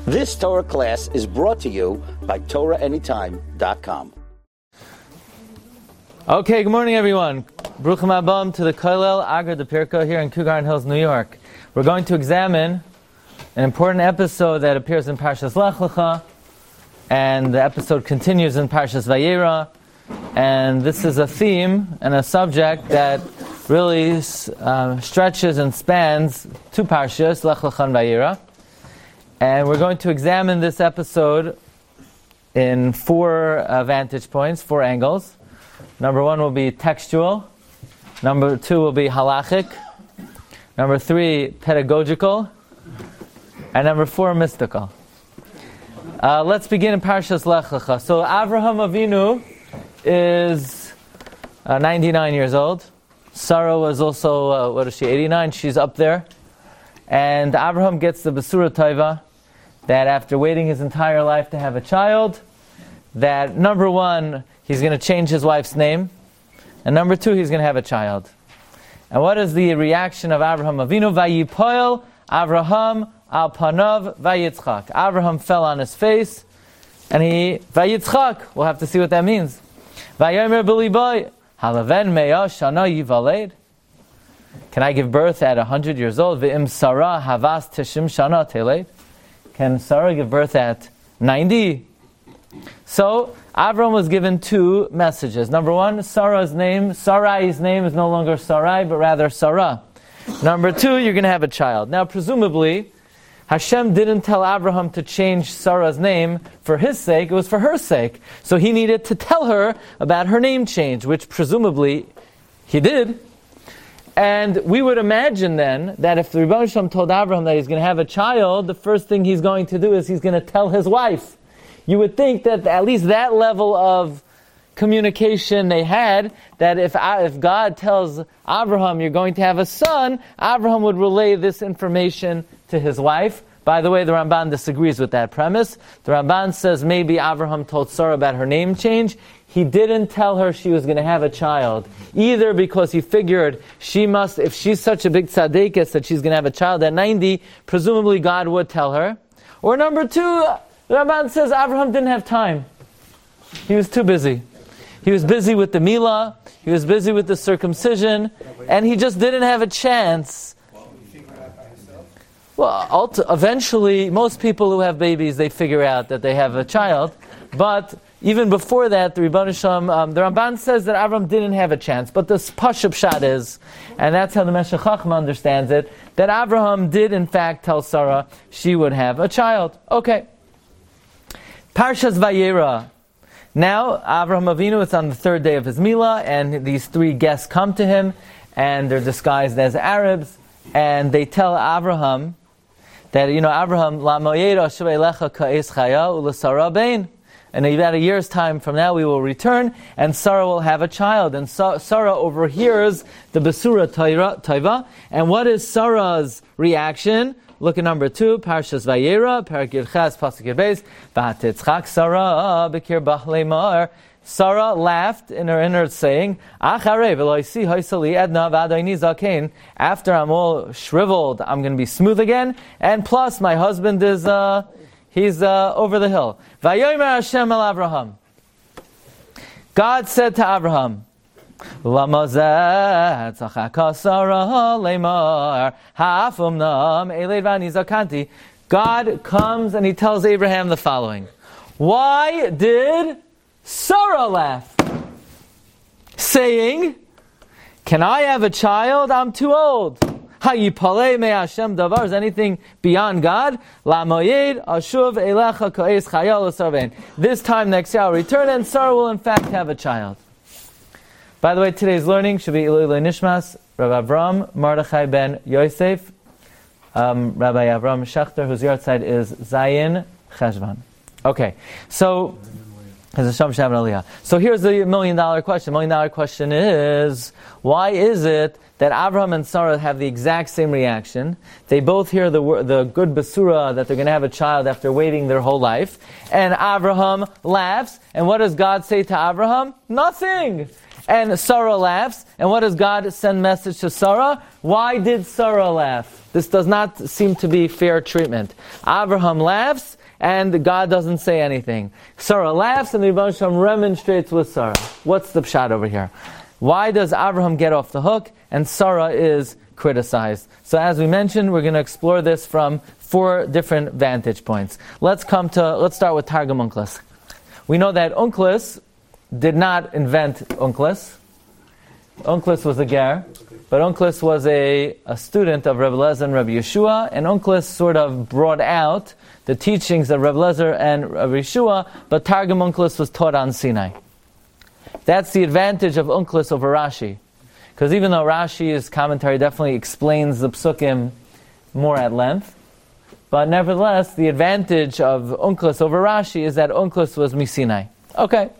This Torah class is brought to you by TorahAnytime.com. Okay, good morning everyone. Bruchim Abam to the Kollel Agar de Pirko here in Cougar Hills, New York. We're going to examine an important episode that appears in Parshas Lech Lecha, and the episode continues in Parshas Vayera, and this is a theme and a subject that really stretches and spans two Parshas, Lech Lecha and Vayera. And we're going to examine this episode in four vantage points, four angles. Number one will be textual. Number two will be halachic. Number three, pedagogical. And number four, mystical. Let's begin in Parshas Lech Lecha. So Avraham Avinu is 99 years old. Sarah was also, 89? She's up there. And Avraham gets the Besura Tova that after waiting his entire life to have a child, that number one, he's going to change his wife's name, and number two, he's going to have a child. And what is the reaction of Avraham Avinu? Vayipoel Avraham al panav vayitzchak. Avraham fell on his face, and he vayitzchak. We'll have to see what that means. Vayomer b'liboy halaven me'ah shana yivaled. Can I give birth at 100 years old? Ve'im Sarah havas tishim shana teled. Can Sarah give birth at 90? So Avram was given two messages. Number one, Sarai's name is no longer Sarai, but rather Sarah. Number two, you're going to have a child. Now, presumably, Hashem didn't tell Abraham to change Sarah's name for his sake, it was for her sake. So he needed to tell her about her name change, which presumably he did. And we would imagine then that if the Rebbeinu Shalom told Abraham that he's going to have a child, the first thing he's going to do is he's going to tell his wife. You would think that at least that level of communication they had, that if God tells Abraham you're going to have a son, Abraham would relay this information to his wife. By the way, the Ramban disagrees with that premise. The Ramban says maybe Abraham told Sarah about her name change. He didn't tell her she was going to have a child, either because he figured she must, if she's such a big tzaddikus that she's going to have a child at 90, presumably God would tell her. Or number two, the Ramban says Abraham didn't have time. He was too busy. He was busy with the milah, he was busy with the circumcision, and he just didn't have a chance. Well, eventually, most people who have babies, they figure out that they have a child. But even before that, the Rebbeinu Shalom, the Ramban says that Avram didn't have a chance. But the Pashup Pshat is, and that's how the Meshech Chochmah understands it, that Abraham did in fact tell Sarah she would have a child. Okay. Parshas Vayera. Now, Avraham Avinu, it's on the third day of his milah, and these three guests come to him, and they're disguised as Arabs, and they tell Avraham that, Avraham, La moyed asher elecha ka'es chaya u'lesara bein. And in about a year's time from now, we will return, and Sarah will have a child. And Sarah overhears the Besura Tova. And what is Sarah's reaction? Look at number 2, Parshas Vayera, Parak Yirchas, Pasuk Yirbeis, V'hatitzchak Sarah b'kir bach leimar. Sarah laughed in her saying, after I'm all shriveled, I'm going to be smooth again, and plus my husband is, he's over the hill. Vayomer Hashem el Avraham. God said to Avraham, God comes and he tells Abraham the following. Why did Sarah laugh? Saying, can I have a child? I'm too old. Hayipalei me Hashem davar. Is anything beyond God? La moyed ashuv elecha ka'es chayal l'sarvein. This time next year I'll return and Sarah will in fact have a child. By the way, today's learning should be Ilui Nishmas, Rabbi Avram Mordechai ben Yosef, Rabbi Avram Schechter, whose yahrzeit is Zayin Cheshvan. Okay, so So here's the $1 million question. $1 million question is, why is it that Abraham and Sarah have the exact same reaction? They both hear the good basura that they're going to have a child after waiting their whole life. And Abraham laughs. And what does God say to Abraham? Nothing. And Sarah laughs. And what does God send message to Sarah? Why did Sarah laugh? This does not seem to be fair treatment. Avraham laughs, and God doesn't say anything. Sarah laughs, and the Rebbeinu Shalom remonstrates with Sarah. What's the pshat over here? Why does Avraham get off the hook, and Sarah is criticized? So as we mentioned, we're going to explore this from 4 different vantage points. Let's start with Targum Onkelos. We know that Onkelos did not invent Onkelos. Onkelos was a ger, but Onkelos was a student of Rebbe Lezer and Rebbe Yeshua, and Onkelos sort of brought out the teachings of Rebbe Lezer and Rebbe Yeshua, but Targum Onkelos was taught on Sinai. That's the advantage of Onkelos over Rashi. Because even though Rashi's commentary definitely explains the psukim more at length, but nevertheless, the advantage of Onkelos over Rashi is that Onkelos was Misinai. Okay.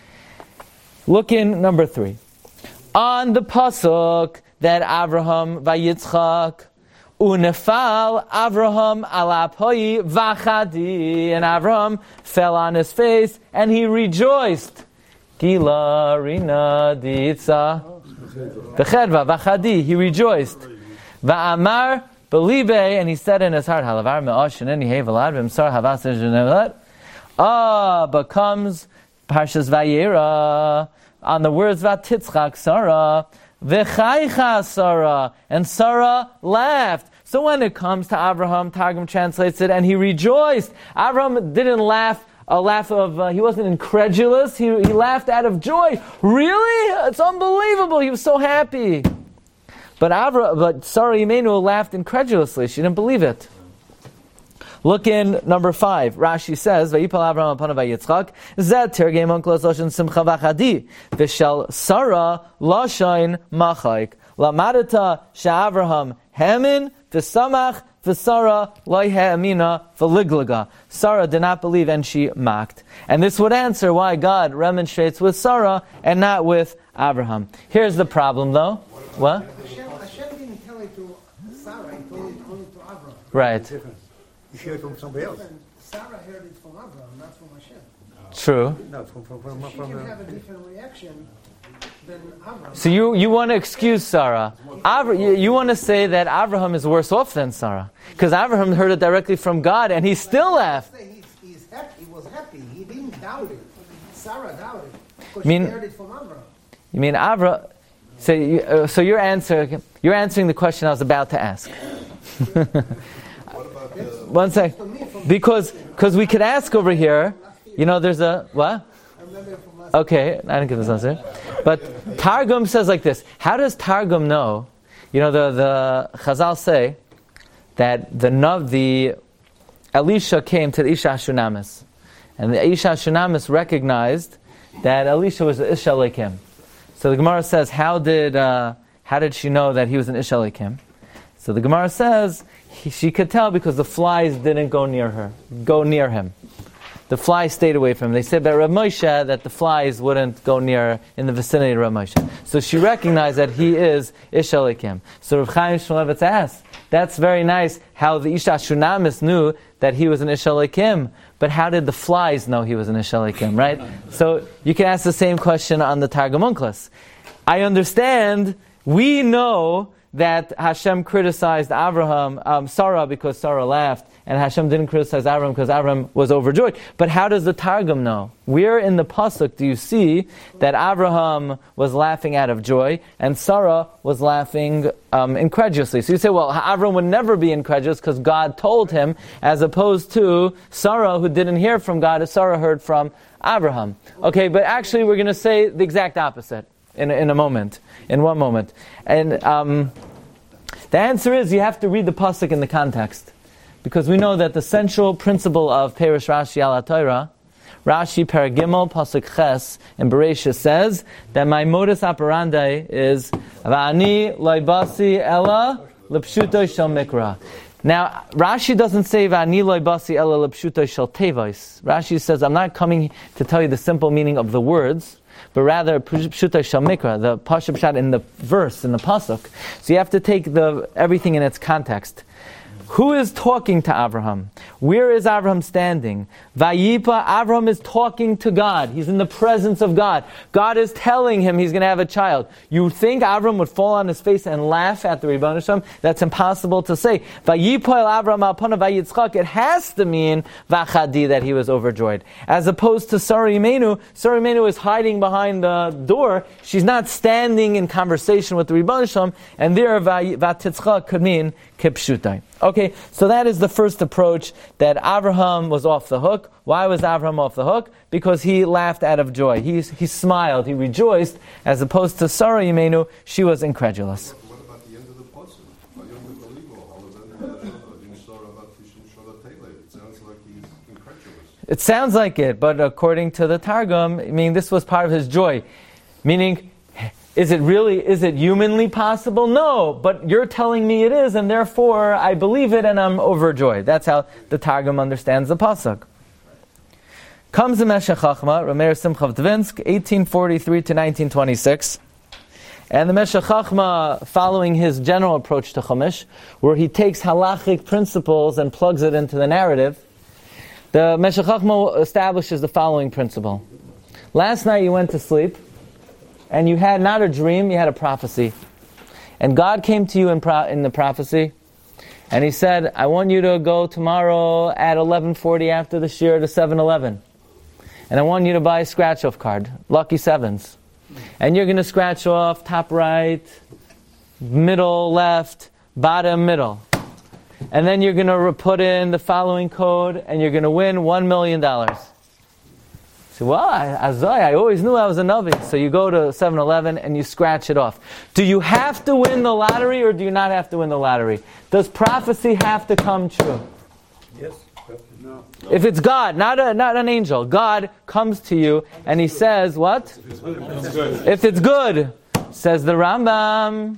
Look in number 3. On the pasuk that Avraham vayitzchak unefal Avraham alapoi vachadi, and Avraham fell on his face and he rejoiced. Gila rina diitza v'chedva vachadi, he rejoiced. Va'amar believe, and he said in his heart, halavar me'oshin and yehevalad v'msar havas jenevat. But comes Parshas Vayera on the words Vatitzchak Sarah, v'chaycha Sarah, and Sarah laughed. So when it comes to Avraham, Targum translates it, and he rejoiced. Avraham didn't laugh a laugh of, he wasn't incredulous, he laughed out of joy. Really? It's unbelievable, he was so happy. But Sarah Imenu laughed incredulously, she didn't believe it. Look in number 5. Rashi says, "Vayipal Avraham upon Vayitzchak, zed tergei Onkelos loshin simcha v'chadi, v'shel Sarah loshin machaik. Lamadata she'Avraham hemin v'samach v'Sarah loy ha'amina v'liglaga." Sarah did not believe and she mocked. And this would answer why God remonstrates with Sarah and not with Avraham. Here's the problem, though. What? Hashem didn't tell it to Sarah, he told it only to Avraham. Right. You hear it from somebody else. Sarah heard it from Avraham, not from Hashem. True. No, She can have a different reaction than Avraham. So you want to excuse Sarah. You want to say that Avraham is worse off than Sarah. Because Avraham heard it directly from God and he still laughed. He's happy. He was happy. He didn't doubt it. Sarah doubted it. Because Mean- she heard it from Avraham. You mean Avraham? So you're answering the question I was about to ask. One sec. Because we could ask over here, there's a, what? Okay, I didn't give this answer. But Targum says like this. How does Targum know? The Chazal say that the Elisha came to the Isha Shunamis. And the Isha Shunamis recognized that Elisha was the Isha Lekim. So the Gemara says, how did she know that he was an Isha Lekim? So the Gemara says, she could tell because the flies didn't go near him. The flies stayed away from him. They said about Rav Moshe that the flies wouldn't go near in the vicinity of Rav Moshe. So she recognized that he is Ish Elikim. So Rav Chaim Shmulevitz asked, that's very nice how the Isha Shunamis knew that he was an Ish Elikim, but how did the flies know he was an Ish Elikim, right? So you can ask the same question on the Targum Onkelos. I understand, we know that Hashem criticized Sarah because Sarah laughed, and Hashem didn't criticize Avraham because Avraham was overjoyed. But how does the Targum know? Where in the pasuk do you see that Avraham was laughing out of joy and Sarah was laughing incredulously? So you say, well, Avraham would never be incredulous because God told him, as opposed to Sarah, who didn't hear from God, as Sarah heard from Avraham. Okay, but actually we're going to say the exact opposite in one moment. And the answer is you have to read the pasuk in the context. Because we know that the central principle of Perush Rashi al HaTorah, Rashi Paragimel Pasuk Ches in Bereshis says that my modus operandi is Va'ani loibasi ella lepshuto shel mikra. Now, Rashi doesn't say Va'ani loibasi ella lepshuto shel tevois. Rashi says, I'm not coming to tell you the simple meaning of the words, but rather pshuta shel mikra, the pasuk pshat in the verse, in the pasuk. So you have to take everything in its context. Who is talking to Avraham? Where is Avraham standing? Vayipa, Avraham is talking to God. He's in the presence of God. God is telling him he's going to have a child. You think Avraham would fall on his face and laugh at the Rebbeinu Shalom? That's impossible to say. Vayipa Avraham al panav vayitzchak. It has to mean vachadi, that he was overjoyed. As opposed to Sarah Imenu. Sarah Imenu is hiding behind the door. She's not standing in conversation with the Rebbeinu Shalom. And there, vatitzchak could mean kipshutai. Okay, so that is the first approach, that Avraham was off the hook. Why was Avraham off the hook? Because he laughed out of joy. He smiled, he rejoiced, as opposed to Sarah Imenu, she was incredulous. What about the end of the pasuk? It sounds like he's incredulous. It sounds like it, but according to the Targum, I mean, this was part of his joy. Meaning, is it humanly possible? No, but you're telling me it is, and therefore I believe it and I'm overjoyed. That's how the Targum understands the pasuk. Comes the Meshech Chochmah, Rameir Simcha of Dvinsk, 1843 to 1926. And the Meshech Chochmah, following his general approach to Chumash, where he takes halachic principles and plugs it into the narrative, the Meshech Chochmah establishes the following principle. Last night you went to sleep, and you had not a dream, you had a prophecy. And God came to you in the prophecy, and He said, I want you to go tomorrow at 11:40 after the shir to 7-Eleven. And I want you to buy a scratch-off card, lucky sevens. And you're going to scratch off top right, middle left, bottom middle. And then you're going to put in the following code, and you're going to win $1 million. Well, I always knew I was a Navi. So you go to 7-Eleven and you scratch it off. Do you have to win the lottery or do you not have to win the lottery? Does prophecy have to come true? Yes. No. If it's God, not an angel, God comes to you and He says, what? If it's good, says the Rambam.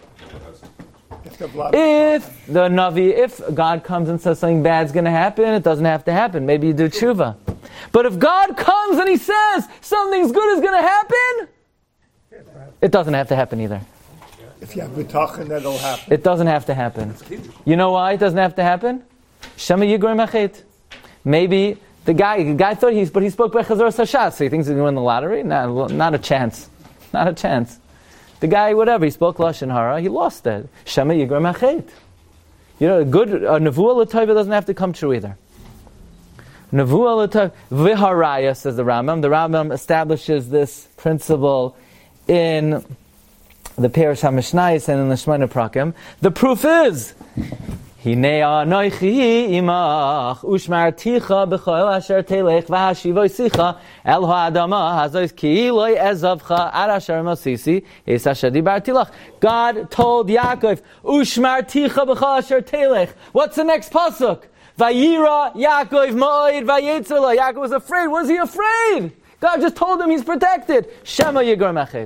If the Navi, if God comes and says something bad's going to happen, it doesn't have to happen. Maybe you do tshuva. But if God comes and He says something's good is going to happen, it doesn't have to happen either. If you have bitachon, that'll happen. It doesn't have to happen. You know why it doesn't have to happen? Shema Yigrei Machet. Maybe the guy thought he spoke by Chazor Sashat, so he thinks he's going to win the lottery? Not a chance. Not a chance. The guy, whatever, he spoke Lashon Hara, he lost it. Shema Yigrei Machet. You know, a Nevuah L'Tova doesn't have to come true either. Nevuah L'Tova, V'haraya, says the Rambam. The Rambam establishes this principle in the Perush HaMishnayos and in the Shemona Prakim. The proof is, Hinei anochi imach ushmarticha b'chol asher telech v'hashivoisicha el ha'adama hazois ki'iloi ezavcha ad asher mosisi es asher dibarti lach. God told Yaakov, ushmarticha b'chol asher telech. What's the next pasuk? Vayira Yaakov ma'od vayetzela. Yaakov was afraid. Was he afraid? God just told him he's protected. Shema Yigrei Machet.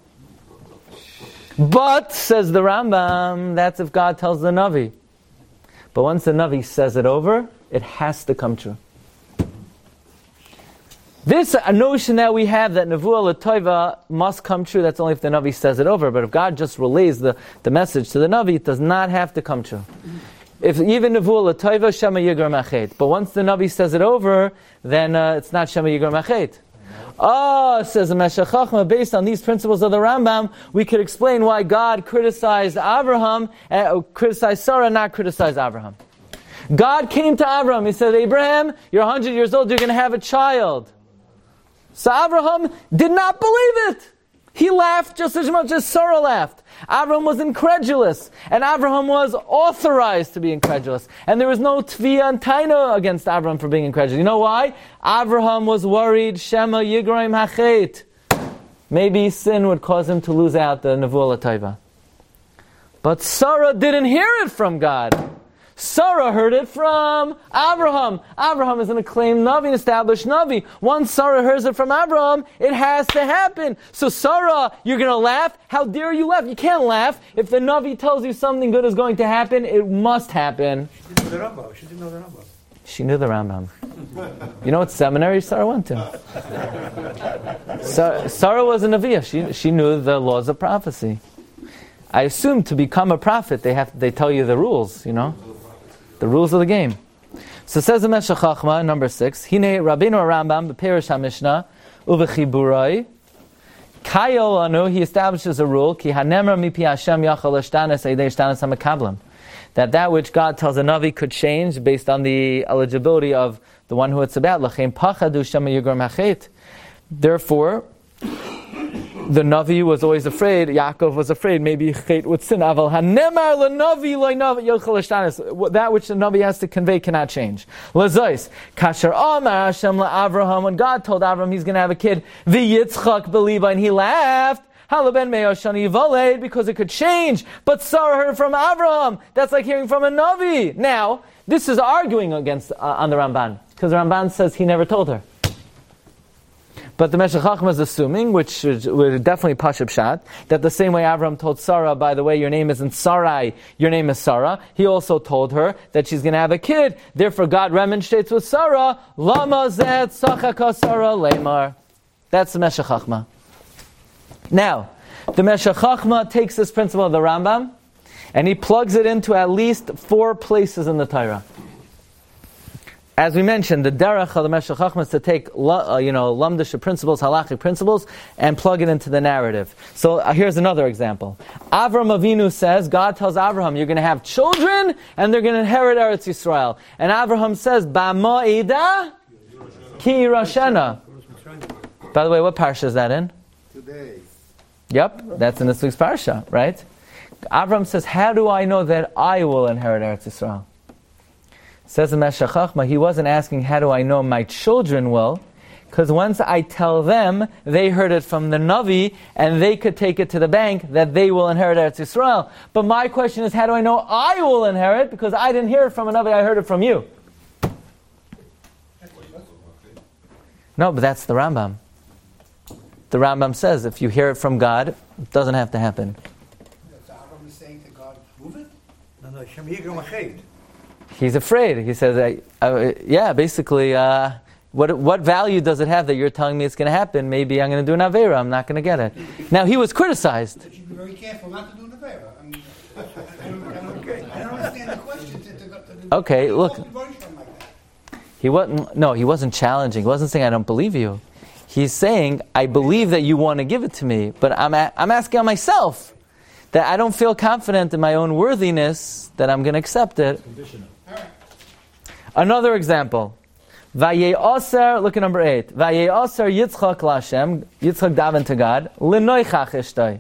But, says the Rambam, that's if God tells the Navi. But once the Navi says it over, it has to come true. This notion that we have that Nevuah L'Tova must come true, that's only if the Navi says it over. But if God just relays the message to the Navi, it does not have to come true. If even Nevuah L'Tova, Shema Yigrei Machet. But once the Navi says it over, then it's not Shema Yigrei Machet. Says the Meshech Chochmah, based on these principles of the Rambam, we could explain why God criticized Abraham, criticized Sarah, not criticized Abraham. God came to Abraham, He said, Abraham, you're 100 years old, you're going to have a child. So Abraham did not believe it. He laughed just as much as Sarah laughed. Abraham was incredulous, and Abraham was authorized to be incredulous. And there was no tviyah and taina against Abraham for being incredulous. You know why? Abraham was worried, Shema Yigrei Machet. Maybe sin would cause him to lose out the Nevuah L'Tova. But Sarah didn't hear it from God. Sarah heard it from Abraham. Abraham is an acclaimed Navi, an established Navi. Once Sarah hears it from Abraham, it has to happen. So Sarah, you're going to laugh? How dare you laugh? You can't laugh. If the Navi tells you something good is going to happen, it must happen. She didn't know the Rambam. She knew the Rambam. You know what seminary Sarah went to? Sarah was a Naviya. She knew the laws of prophecy. I assume to become a prophet, they tell you the rules, you know? The rules of the game. So says the Meshech Chochmah, number 6, Hine Rabbeinu Rambam b'Perish HaMishnah u'v'chiburai Kayol anu, he establishes a rule, Ki hanemra mipi Hashem yachal eshtanes eidei eshtanes hamakablam, that which God tells a Navi could change based on the eligibility of the one who it's about. L'chein pachadu shema yigrom hachet. Therefore, the Navi was always afraid, Yaakov was afraid, maybe Chet would sin. Aval hanemar l'navi lo'navi yochel eshtanes. That which the Navi has to convey cannot change. L'zois, kasher amar Hashem la'Avraham, when God told Avraham he's going to have a kid, v'yitzchak believa, and he laughed, halaben me'oshani yivaled, because it could change. But Sarah heard from Avraham. That's like hearing from a Navi. Now, this is arguing against on the Ramban, because the Ramban says he never told her. But the Meshech Chochmah is assuming, which would definitely pashut pshat, that the same way Avram told Sarah, by the way, your name isn't Sarai, your name is Sarah, he also told her that she's going to have a kid. Therefore God remonstrates with Sarah, Lama zet sachaka Sarah lemar. That's the Meshech Chochmah. Now, the Meshech Chochmah takes this principle of the Rambam, and he plugs it into at least 4 places in the Torah. As we mentioned, the derech of the Meshech Chochmah is to take lamdisha principles, halachic principles, and plug it into the narrative. So here's another example. Avram Avinu says, God tells Avraham, you're going to have children, and they're going to inherit Eretz Yisrael. And Avraham says, Ba'ma'ida ki Roshana. By the way, what parsha is that in? Today. Yep, that's in this week's parsha, right? Avram says, how do I know that I will inherit Eretz Yisrael? Says the Meshech Chochmah, he wasn't asking, how do I know my children will? Because once I tell them, they heard it from the Navi, and they could take it to the bank that they will inherit Eretz Yisrael. But my question is, how do I know I will inherit? Because I didn't hear it from a Navi, I heard it from you. No, but that's the Rambam. The Rambam says, if you hear it from God, it doesn't have to happen. So Avram is saying to God, prove it? No, Shem Yigrom Hachet. He's afraid. He says, basically, what value does it have that you're telling me it's going to happen? Maybe I'm going to do an Aveira. I'm not going to get it. Now, he was criticized. You should be very careful not to do an affair. I mean, I don't understand the question. Okay, look. He wasn't challenging. He wasn't saying, I don't believe you. He's saying, I believe that you want to give it to me, but I'm asking on myself that I don't feel confident in my own worthiness that I'm going to accept it. Another example. Vaye'oser, look at number 8. Vaye'oser Yitzchak Lashem, Yitzchak davened to God, L'noichach ishtoi.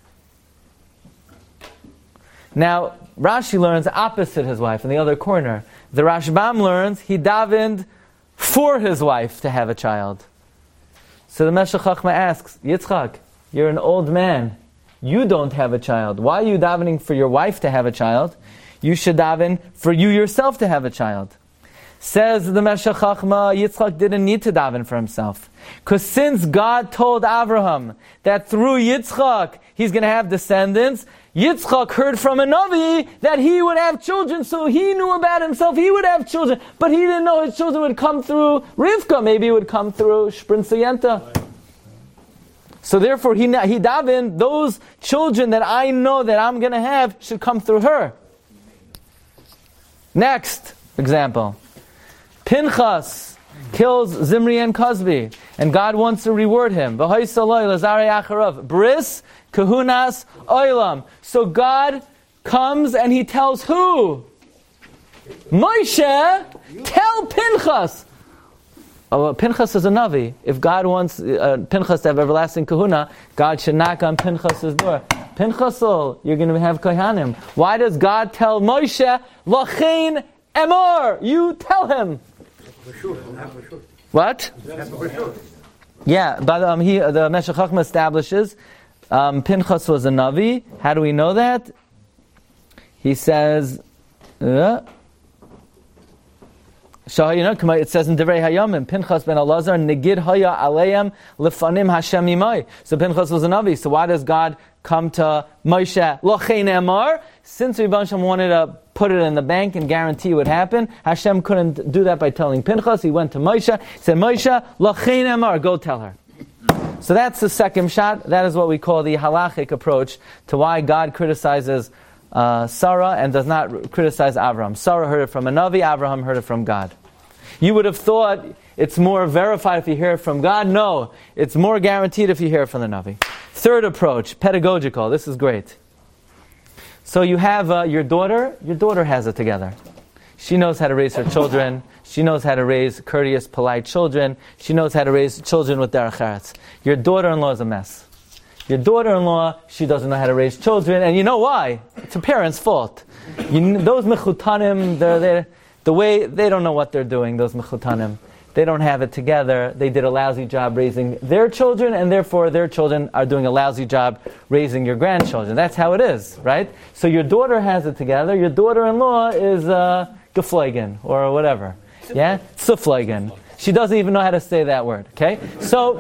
Now, Rashi learns opposite his wife, in the other corner. The Rashbam learns he davened for his wife to have a child. So the Meshech Chochmah asks, Yitzchak, you're an old man. You don't have a child. Why are you davening for your wife to have a child? You should daven for you yourself to have a child. Says the Meshech Chochmah, Yitzchak didn't need to daven for himself. Because since God told Avraham that through Yitzchak he's going to have descendants, Yitzchak heard from a Navi that he would have children, so he knew about himself he would have children. But he didn't know his children would come through Rivka. Maybe it would come through Shprinsayenta. So therefore he davened, those children that I know that I'm going to have should come through her. Next example. Pinchas kills Zimri and Cosby, and God wants to reward him. Bris, kahunas, oilam. So God comes and he tells who? Moshe, tell Pinchas. Oh, Pinchas is a Navi. If God wants Pinchas to have everlasting kahuna, God should knock on Pinchas' door. Pinchas, you're going to have kohanim. Why does God tell Moshe, Lachein emor, you tell him? What? Yeah, but the Meshech Chochmah establishes Pinchas was a Navi. How do we know that? He says, it says in Divrei Hayamim, Pinchas ben Elazar, Negid Haya Aleim Lefanim Hashem Imai. So Pinchas was a Navi. So why does God come to Moshe, Lochein Emar? Since Rebbe Shem wanted to put it in the bank and guarantee it would happen, Hashem couldn't do that by telling Pinchas. He went to Moshe. He said, Moshe, Lochein Emar, go tell her. So that's the second shot. That is what we call the halachic approach to why God criticizes Sarah and does not criticize Avraham. Sarah heard it from a Navi, Avraham heard it from God. You would have thought it's more verified if you hear it from God. No, it's more guaranteed if you hear it from the Navi. Third approach, pedagogical. This is great. So you have your daughter has it together. She knows how to raise her children. She knows how to raise courteous, polite children. She knows how to raise children with derech eretz. Your daughter-in-law is a mess. Your daughter-in-law, she doesn't know how to raise children, and you know why? It's a parent's fault. Those mechutanim, the way they don't know what they're doing. Those mechutanim, they don't have it together. They did a lousy job raising their children, and therefore their children are doing a lousy job raising your grandchildren. That's how it is, right? So your daughter has it together. Your daughter-in-law is geflogen or whatever. Yeah? Suflogen. She doesn't even know how to say that word. Okay? So,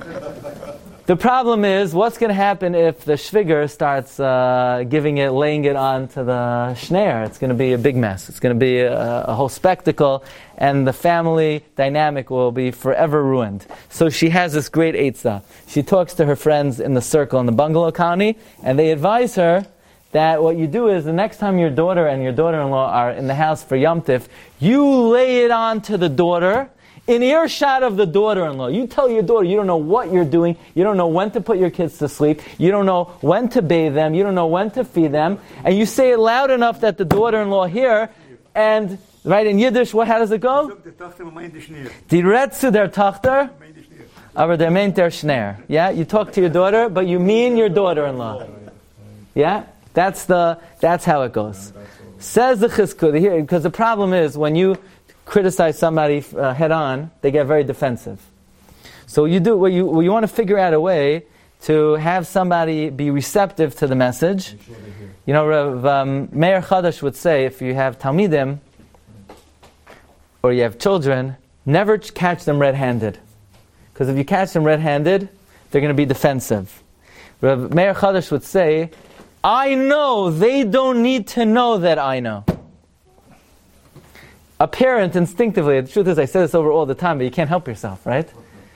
the problem is, what's going to happen if the shviger starts laying it on to the shner? It's going to be a big mess. It's going to be a whole spectacle, and the family dynamic will be forever ruined. So she has this great eitzah. She talks to her friends in the circle in the bungalow colony, and they advise her that what you do is the next time your daughter and your daughter-in-law are in the house for Yom Tif, you lay it on to the daughter in earshot of the daughter-in-law. You tell your daughter you don't know what you're doing, you don't know when to put your kids to sleep, you don't know when to bathe them, you don't know when to feed them, and you say it loud enough that the daughter-in-law hear, and right in Yiddish, how does it go? Die Retze der Tochter, aber der meint der Schneer. Yeah, you talk to your daughter, but you mean your daughter-in-law. Yeah? That's how it goes. Says the Chizkuni here, because the problem is when you criticize somebody head on, they get very defensive. So you want to figure out a way to have somebody be receptive to the message. You know, Rav Meir Chadash would say, if you have Talmidim or you have children, never catch them red-handed, because if you catch them red-handed, they're going to be defensive. Rav Meir Chadash would say, I know, they don't need to know that I know. A parent instinctively, the truth is I say this over all the time, but you can't help yourself, right?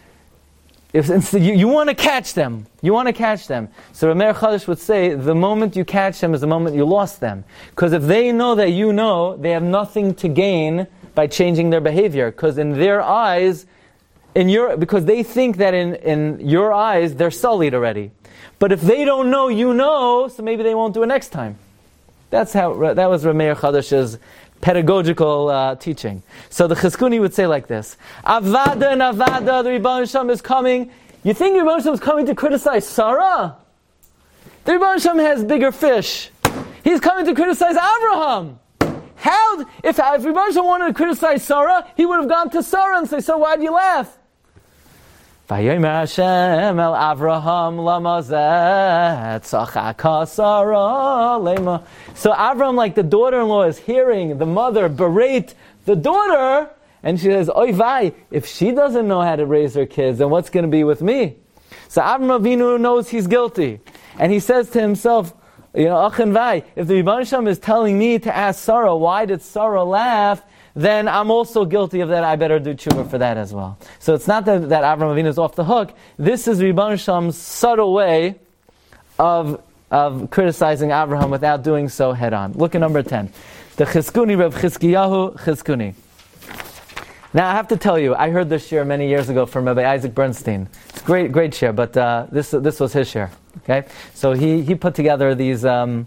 You want to catch them. You want to catch them. So Rameir Chadash would say, the moment you catch them is the moment you lost them. Because if they know that you know, they have nothing to gain by changing their behavior. Because in their eyes, because they think that in your eyes, they're sullied already. But if they don't know you know, so maybe they won't do it next time. That was Rameir Chadash's pedagogical teaching. So the Chizkuni would say like this: Avada and Avada, the Rebbeinu Shalom is coming. You think the Rebbeinu Shalom is coming to criticize Sarah? The Rebbeinu Shalom has bigger fish. He's coming to criticize Abraham. How? If Rebbeinu Shalom wanted to criticize Sarah, he would have gone to Sarah and say, "So why do you laugh?" Vayomer Hashem el Avraham lamazet tzachaka Sarah lema. So Avraham, like the daughter-in-law, is hearing the mother berate the daughter, and she says, "Oy vay, if she doesn't know how to raise her kids, then what's going to be with me?" So Avraham Avinu knows he's guilty, and he says to himself, "Achin vay, if the Rebbeinu Shalom is telling me to ask Sarah, why did Sarah laugh? Then I'm also guilty of that. I better do tshuva for that as well." So it's not that Avraham Avinu is off the hook. This is Rebbeinu Shalom's subtle way of criticizing Avraham without doing so head on. Look at number 10. The Chizkuni, Rav Chizkiyahu Chizkuni. Now I have to tell you, I heard this share many years ago from Rabbi Isaac Bernstein. It's great share, but this was his share. Okay, so he put together these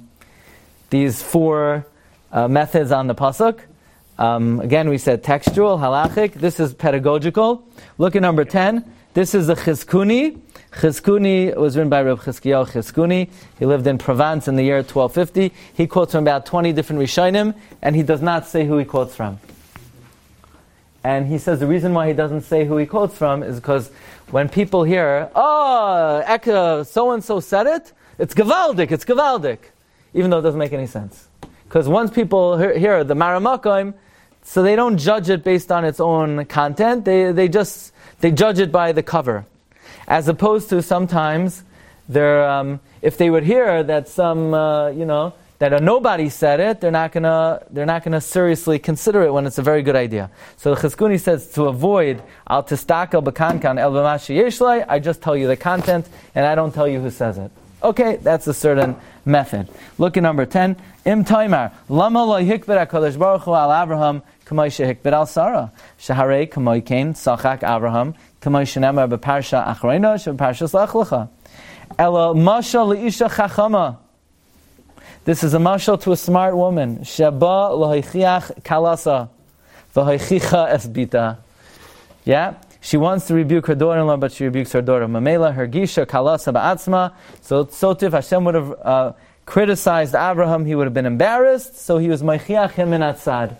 four methods on the pasuk. Again, we said textual, halachic. This is pedagogical. Look at number 10. This is the Chizkuni. Chizkuni was written by Reb Chizkiyahu Chizkuni. He lived in Provence in the year 1250. He quotes from about 20 different Rishonim, and he does not say who he quotes from. And he says the reason why he doesn't say who he quotes from is because when people hear, so-and-so said it, it's Gavaldik, even though it doesn't make any sense. Because once people hear the Maramakim, so they don't judge it based on its own content. They judge it by the cover, as opposed to sometimes if they would hear that that a nobody said it, they're not gonna seriously consider it when it's a very good idea. So the Chizkuni says to avoid al tistakel b'kankan el b'mashi yeshlai, I just tell you the content and I don't tell you who says it. Okay, that's a certain method. Look at number 10. Im Taimar. Lama lo hikbet HaKadosh Baruch Hu al Avraham k'may shehikbet al Sarah. Shaharei k'may kein sachak Avraham k'may shenemar b'parsha achreina she'b'parsha Lech Lecha. Ela mashal le'isha chachama. This is a mashal to a smart woman. Sheba lo'hichiach kalasa v'hichicha esbita. Yeah? She wants to rebuke her daughter-in-law, but she rebukes her daughter. Mamela, her gisha, kalasa ba'atzma. So if Hashem would have criticized Abraham, he would have been embarrassed, so he was meichiach him in atzad.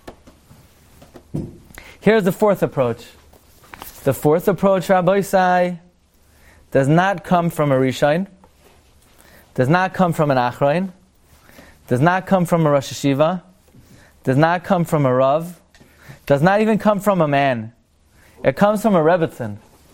Here's the fourth approach. The fourth approach, Rabbi Isai, does not come from a Rishon, does not come from an Achroin, does not come from a Rosh Hashiva, does not come from a Rav, does not even come from a man. It comes from a Rebbetzin.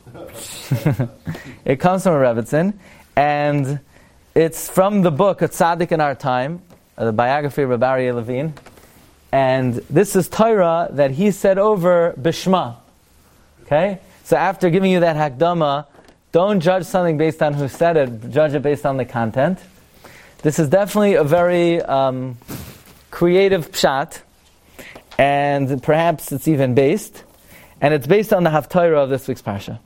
It comes from a Rebbetzin, and it's from the book A Tzaddik in Our Time, the biography of Rabbi Aryeh Levine, and this is Torah that he said over Bishma. Okay? So after giving you that Hakdama, don't judge something based on who said it, judge it based on the content. This is definitely a very creative pshat, and perhaps it's even based. And it's based on the Haftarah of this week's Parsha.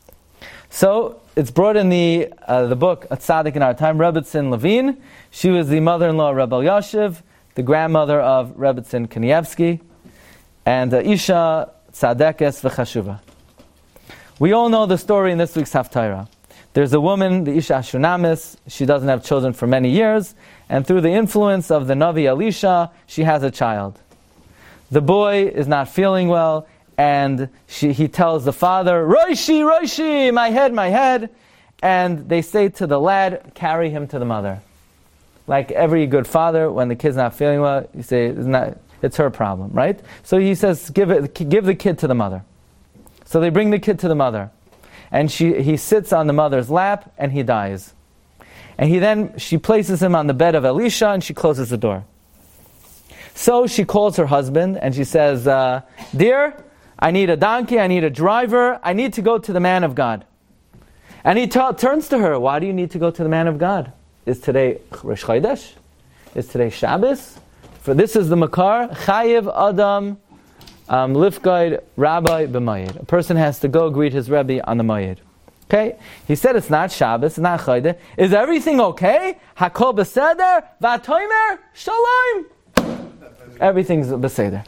So, it's brought in the book, A Tzaddik in Our Time, Rebbetzin Levine. She was the mother-in-law of Rebbe Yashiv, the grandmother of Rebbetzin Kanievsky, and Isha Tzadekes V'chashuva. We all know the story in this week's Haftarah. There's a woman, the Isha Shunamis, she doesn't have children for many years, and through the influence of the Navi Elisha, she has a child. The boy is not feeling well, and he tells the father, Roishi, Roishi, my head. And they say to the lad, carry him to the mother. Like every good father, when the kid's not feeling well, you say, it's her problem, right? So he says, give the kid to the mother. So they bring the kid to the mother. And he sits on the mother's lap, and he dies. And she places him on the bed of Elisha, and she closes the door. So she calls her husband, and she says, Dear, I need a donkey, I need a driver, I need to go to the man of God. And he turns to her, why do you need to go to the man of God? Is today Rosh Chodesh? Is today Shabbos? For this is the Makar, Chayiv Adam Lifgaid Rabbi B'Mayid. A person has to go greet his Rebbe on the Mayid. Okay? He said it's not Shabbos, it's not Chodesh. Is everything okay? Hakol Beseder, V'atoimer, Shalom. Everything's Beseder.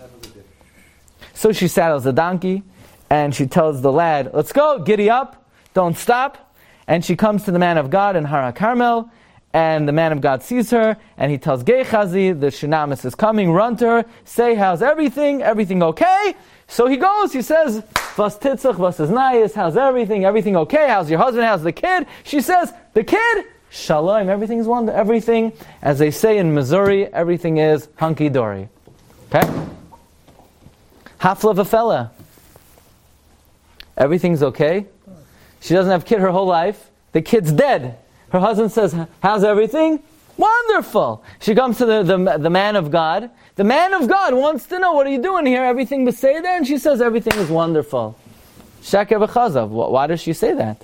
So she saddles the donkey, and she tells the lad, let's go, giddy up, don't stop. And she comes to the man of God in Har HaKarmel, and the man of God sees her, and he tells Gehazi, the Shunamis is coming, run to her, say, how's everything? Everything okay? So he goes, he says, Vas titzach, vas is nayis, how's everything? Everything okay? How's your husband? How's the kid? She says, the kid? Shalom, everything's wonderful. Everything, as they say in Missouri, everything is hunky-dory. Okay? Hafla v'fela. Everything's okay. She doesn't have a kid her whole life. The kid's dead. Her husband says, how's everything? Wonderful. She comes to the man of God. The man of God wants to know, what are you doing here? Everything beseder? And she says, everything is wonderful. Sheker v'chazav. Why does she say that?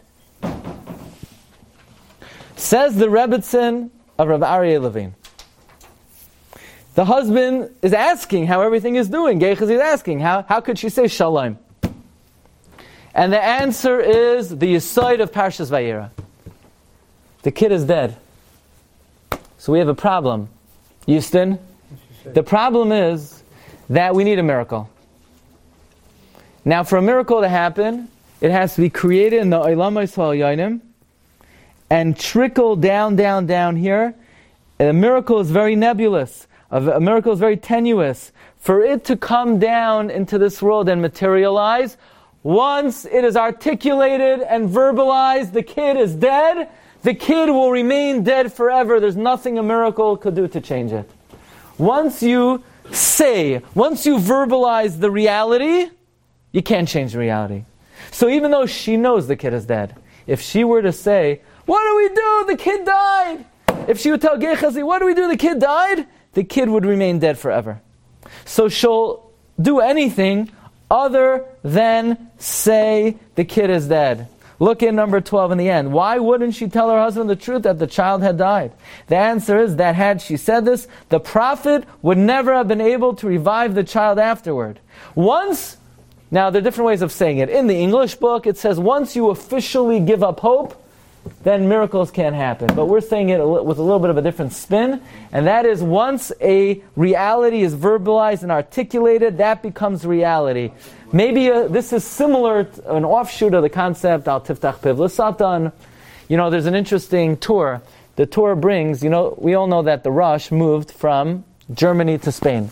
Says the Rebbetzin of Rabbi Aryeh Levine. The husband is asking how everything is doing. Gehazi is asking, how could she say shalom? And the answer is the Yesod of Parshas Vayera. The kid is dead. So we have a problem. Houston, the problem is that we need a miracle. Now for a miracle to happen, it has to be created in the Olam Yisrael Yonim and trickle down here. And a miracle is very nebulous. A miracle is very tenuous. For it to come down into this world and materialize, once it is articulated and verbalized, the kid is dead, the kid will remain dead forever. There's nothing a miracle could do to change it. Once you verbalize the reality, you can't change the reality. So even though she knows the kid is dead, if she were to say, what do we do? The kid died. If she would tell Gehazi, what do we do? The kid died. The kid would remain dead forever. So she'll do anything other than say the kid is dead. Look in number 12 in the end. Why wouldn't she tell her husband the truth that the child had died? The answer is that had she said this, the prophet would never have been able to revive the child afterward. Now there are different ways of saying it. In the English book, it says once you officially give up hope, then miracles can't happen. But we're saying it with a little bit of a different spin, and that is once a reality is verbalized and articulated, that becomes reality. Maybe this is similar to an offshoot of the concept, Al Tiftach Piv L'Satan. There's an interesting tour. The tour brings, we all know that the Rosh moved from Germany to Spain.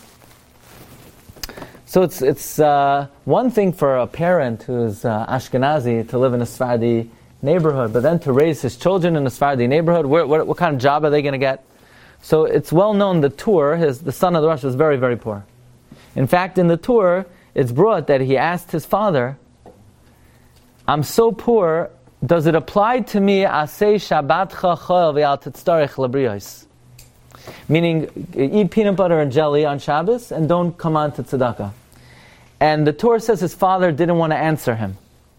So it's one thing for a parent who's Ashkenazi to live in a Sephardi neighborhood, but then to raise his children in a Sephardi neighborhood, what kind of job are they going to get? So it's well known the tour, the son of the Rosh was very, very poor. In fact, in the tour, it's brought that he asked his father, I'm so poor, does it apply to me, Asei Shabbatcha Chol V'al Titztarech L'Briyos? Meaning, eat peanut butter and jelly on Shabbos and don't come on to tzedakah. And the tour says his father didn't want to answer him.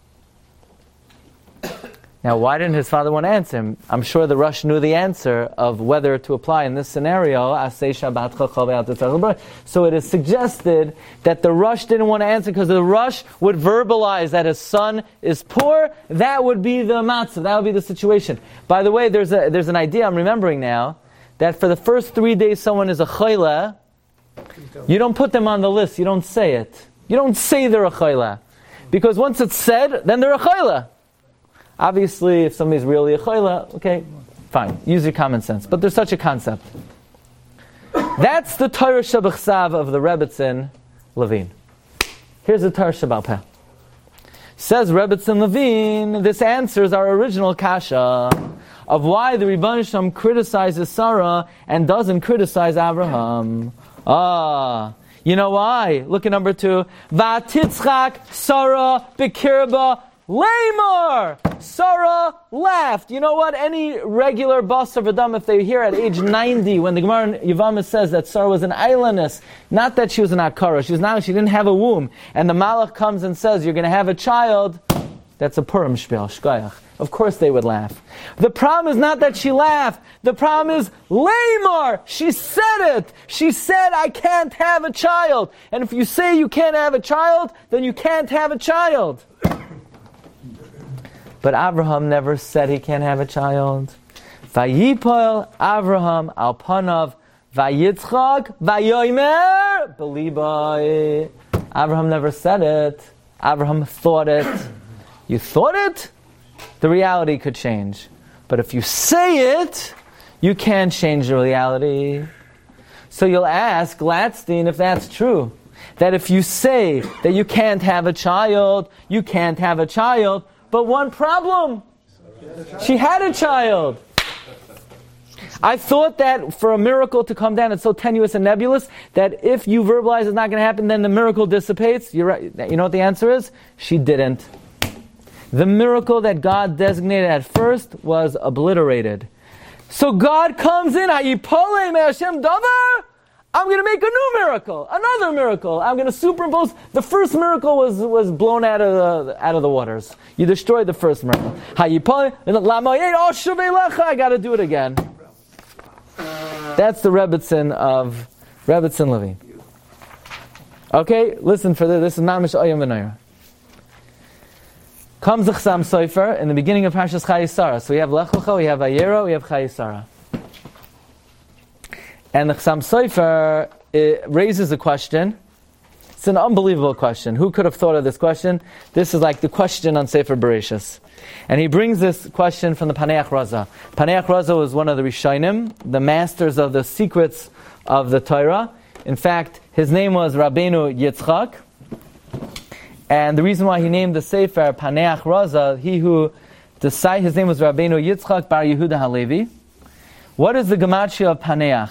Now, why didn't his father want to answer him? I'm sure the Rosh knew the answer of whether to apply in this scenario. So it is suggested that the Rosh didn't want to answer because the Rosh would verbalize that his son is poor. That would be the matzah. That would be the situation. By the way, there's an idea I'm remembering now that for the first 3 days someone is a chayla, you don't put them on the list. You don't say it. You don't say they're a chayla. Because once it's said, then they're a chayla. Obviously, if somebody's really a chayla, okay, fine. Use your common sense. But there's such a concept. That's the Torah Shabachsav of the Rebbetzin Levine. Here's the Torah Shabal Peh. Says Rebbetzin Levine, this answers our original kasha of why the Rebbeinu Shalom criticizes Sarah and doesn't criticize Abraham. You know why? Look at number 2. Vatitzchak Sarah Bekirba Lamar! Sarah laughed. You know what? Any regular boss of Adam, if they're here at age 90, when the Gemara in Yevamah says that Sarah was an islandess, not that she was an Akara, she didn't have a womb, and the Malach comes and says, you're going to have a child, that's a Purim Shpiel, Shkoyach. Of course they would laugh. The problem is not that she laughed. The problem is, Lamar! She said it! She said, I can't have a child. And if you say you can't have a child, then you can't have a child. But Abraham never said he can't have a child. Vayipol Abraham al panav vayitzchak vayomer belibai. Abraham never said it. Abraham thought it. You thought it? The reality could change. But if you say it, you can't change the reality. So you'll ask Gladstein if that's true. That if you say that you can't have a child, you can't have a child. But one problem, she had a child. I thought that for a miracle to come down, it's so tenuous and nebulous, that if you verbalize it's not going to happen, then the miracle dissipates. You're right. You know what the answer is? She didn't. The miracle that God designated at first was obliterated. So God comes in, I'm going to make a new miracle, another miracle. I'm going to superimpose. The first miracle was blown out of the waters. You destroyed the first miracle. I got to do it again. That's the Rebbetzin of Rebbetzin Levine. Okay, listen for this. This is Mamish Oyam V'Noyer. Comes the Chasam Sofer in the beginning of Parshas Chayei Sarah. So we have Lech Lecha, we have Vayera, we have Chayei Sarah. And the Chasam Sofer raises a question. It's an unbelievable question. Who could have thought of this question? This is like the question on Sefer Bereshis. And he brings this question from the Paneach Raza. Paneach Raza was one of the Rishonim, the masters of the secrets of the Torah. In fact, his name was Rabbeinu Yitzchak. And the reason why he named the Sefer Paneach Raza, his name was Rabbeinu Yitzchak Bar Yehuda Halevi. What is the gematria of Paneach?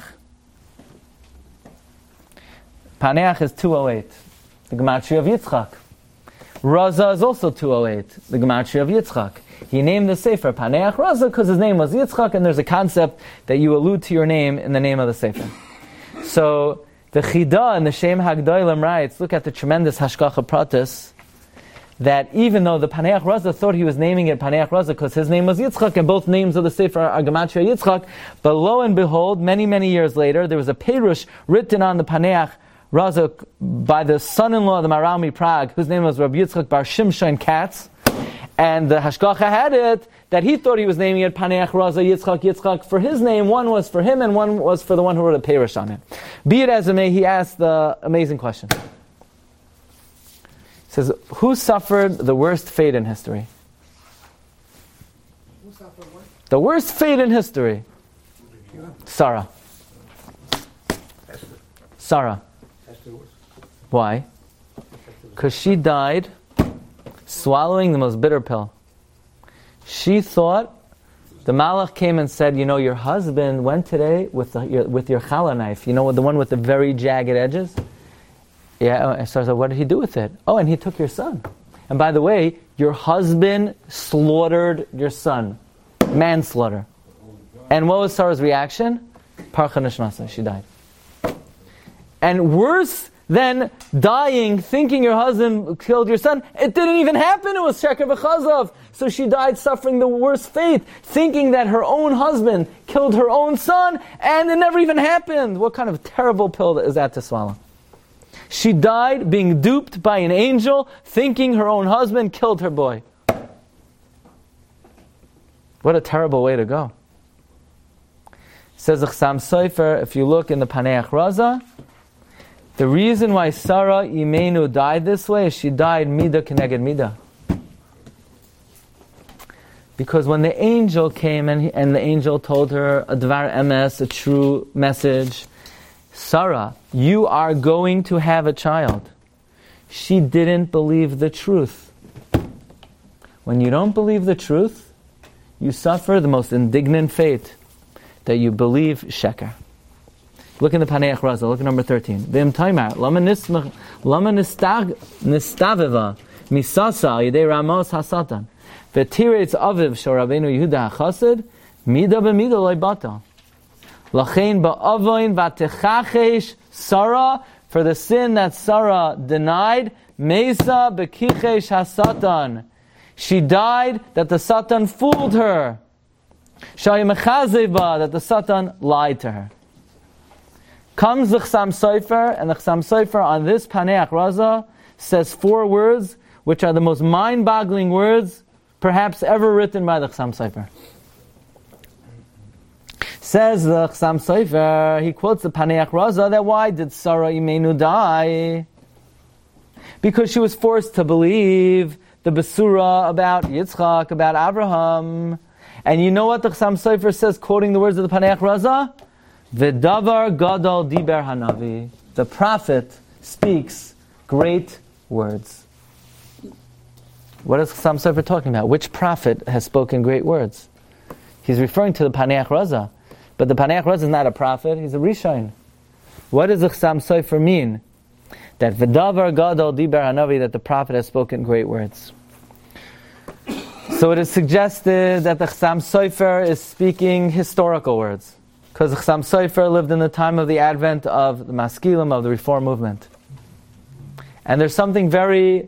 Paneach is 208, the gematria of Yitzchak. Raza is also 208, the gematria of Yitzchak. He named the Sefer Paneach Raza because his name was Yitzchak, and there's a concept that you allude to your name in the name of the Sefer. So the Chida and the Shem Hagdolim writes, look at the tremendous Hashgacha Pratis, that even though the Paneach Raza thought he was naming it Paneach Raza because his name was Yitzchak, and both names of the Sefer are Gematria Yitzchak, but lo and behold, many, many years later, there was a Perush written on the Paneach Raza by the son-in-law of the Marami Prague, whose name was Rabbi Yitzchak Bar Shimshon Katz, and the Hashgacha had it that he thought he was naming it Paneach Raza Yitzchak for his name. One was for him and one was for the one who wrote a Perush on it. Be it as it may, he asked the amazing question. He says, who suffered the worst fate in history? Who suffered what? The worst fate in history. Sarah. Sarah. Why? Because she died swallowing the most bitter pill. She thought, the Malach came and said, you know, your husband went today with your challah knife, you know, the one with the very jagged edges? Yeah, and so I said, what did he do with it? Oh, and he took your son. And by the way, your husband slaughtered your son. Manslaughter. And what was Sarah's reaction? Parcha nishmasa, she died. And worse than dying, thinking your husband killed your son, it didn't even happen, it was sheker v'chazov. So she died suffering the worst fate, thinking that her own husband killed her own son, and it never even happened. What kind of terrible pill is that to swallow? She died being duped by an angel, thinking her own husband killed her boy. What a terrible way to go. Says the Chassam Sofer, if you look in the Paneach Raza, the reason why Sarah Imenu died this way is she died Mida Keneged Mida. Because when the angel came and the angel told her a Dvar Emes, a true message, Sarah, you are going to have a child. She didn't believe the truth. When you don't believe the truth, you suffer the most indignant fate, that you believe sheker. Look in the Paneach Raza, look at number 13. V'im taimar, lama nistaveva misasa yidei ramos hasatan v'tiretz aviv shel Rabbeinu Yehuda HaChassid mida b'mida loy bata lachein ba'avoin v'techachesh Sarah, for the sin that Sarah denied, mesa b'kichesh hasatan, she died that the Satan fooled her, shayimechazeva, that the Satan lied to her. Comes the Chassam Sofer, and the Chassam Sofer on this Paneach Raza says 4 words, which are the most mind-boggling words perhaps ever written by the Chassam Sofer. Says the Chassam Sofer, he quotes the Paneach Raza, that why did Sarah Imenu die? Because she was forced to believe the Besura about Yitzchak, about Abraham. And you know what the Chassam Sofer says, quoting the words of the Paneach Raza? V'davar gadol diber hanavi. The prophet speaks great words. What is Chassam Sofer talking about? Which prophet has spoken great words? He's referring to the Paneach Raza. But the Paneach Raza is not a prophet, he's a Rishon. What does the Chassam Sofer mean? That v'davar gadol diber hanavi, that the prophet has spoken great words. So it is suggested that the Chassam Sofer is speaking historical words. Because the Chassam Sofer lived in the time of the advent of the Maskilim, of the Reform movement. And there's something very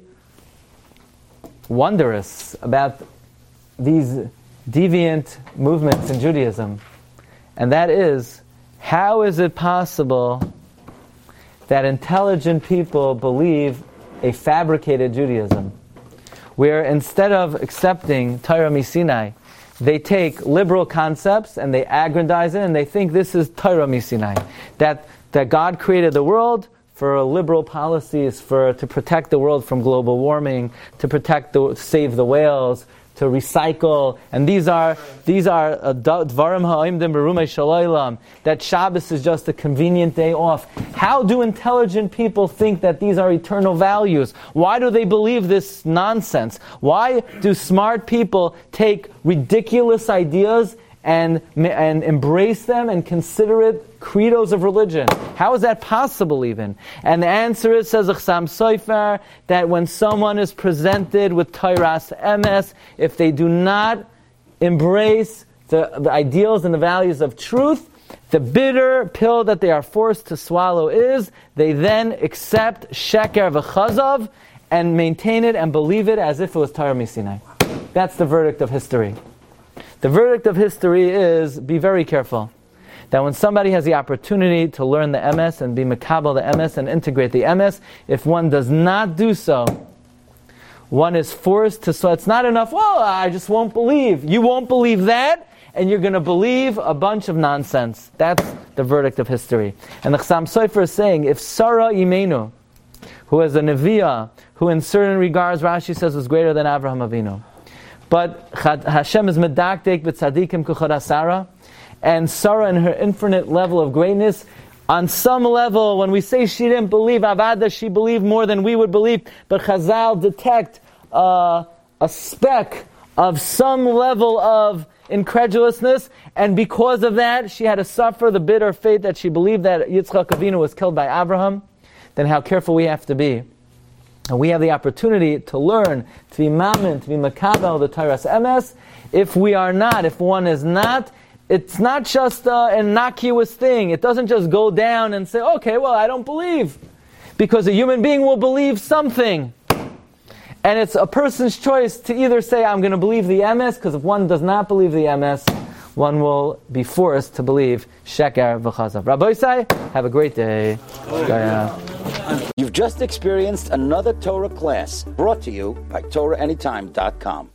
wondrous about these deviant movements in Judaism. And that is, how is it possible that intelligent people believe a fabricated Judaism, where instead of accepting Torah Misinai, they take liberal concepts and they aggrandize it and they think this is Torah Misinai. That God created the world for liberal policies, to protect the world from global warming, to save the whales, to recycle. And these are Dvarim ha'imdim berumei shalaylam, that Shabbos is just a convenient day off. How do intelligent people think that these are eternal values? Why do they believe this nonsense? Why do smart people take ridiculous ideas and embrace them and consider it credos of religion? How is that possible even? And the answer is, says Chassam Sofer, that when someone is presented with Torah's emes, if they do not embrace the ideals and the values of truth, the bitter pill that they are forced to swallow is, they then accept sheker v'chazav, and maintain it and believe it as if it was Torah Misinai. That's the verdict of history. The verdict of history is, be very careful. That when somebody has the opportunity to learn the emes and be makabel the emes and integrate the emes, if one does not do so, one is forced to, so it's not enough, well, I just won't believe. You won't believe that, and you're going to believe a bunch of nonsense. That's the verdict of history. And the Chassam Sofer is saying, if Sarah Imenu, who is a Neviah, who in certain regards, Rashi says, was greater than Avraham Avinu, but Hashem is medakdek b'tzadikim kuchara Sarah, and Sarah in her infinite level of greatness, on some level, when we say she didn't believe Avada, she believed more than we would believe, but Chazal detect a speck of some level of incredulousness, and because of that, she had to suffer the bitter fate that she believed that Yitzchak Avinu was killed by Abraham. Then how careful we have to be. And we have the opportunity to learn, to be mamin, to be makabel, the Torah's emes. If we are not, if one is not, it's not just an innocuous thing. It doesn't just go down and say, okay, well, I don't believe. Because a human being will believe something. And it's a person's choice to either say, I'm going to believe the emes, because if one does not believe the emes, one will be forced to believe sheker v'chazav. Rabbi Isai, have a great day. You've just experienced another Torah class brought to you by TorahAnytime.com.